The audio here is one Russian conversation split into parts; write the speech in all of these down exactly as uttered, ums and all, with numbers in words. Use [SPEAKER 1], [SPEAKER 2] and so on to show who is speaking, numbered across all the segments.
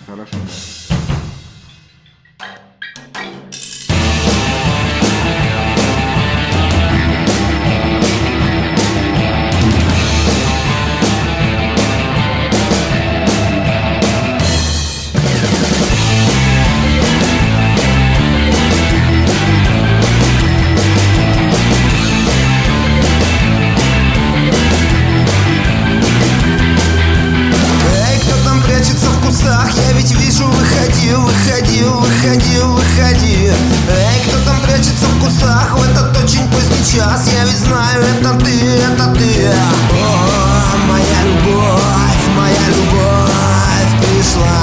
[SPEAKER 1] Хорошо.
[SPEAKER 2] Я ведь вижу, выходи, выходи, выходи, выходи. Эй, кто там прячется в кустах в этот очень поздний час? Я ведь знаю, это ты, это ты. О, моя любовь, моя любовь пришла.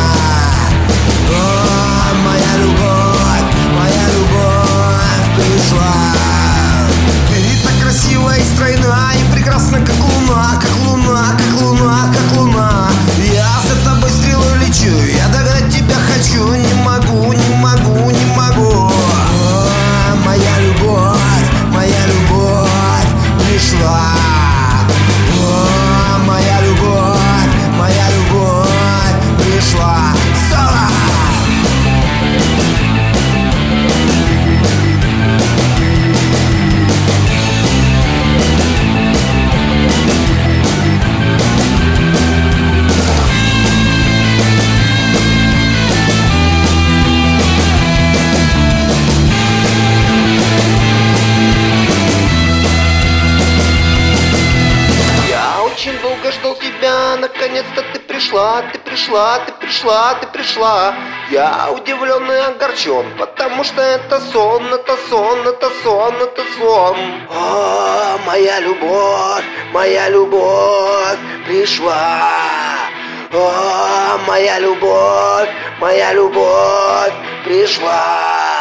[SPEAKER 2] О, моя любовь, моя любовь пришла. Ты так красива и стройна, и прекрасна, как луна, как луна, как луна, как луна. Я за тобой стрелой лечу, я догнать тебя хочу, не могу, не могу, не могу. О, моя любовь, моя любовь пришла. О, моя любовь, моя любовь пришла. Соло!
[SPEAKER 3] Очень долго ждал тебя, наконец-то ты пришла, ты пришла, ты пришла, ты пришла. Я удивлен и огорчен, потому что это сон, это сон, это сон, это сон. О, моя любовь, моя любовь пришла. О, моя любовь, моя любовь пришла.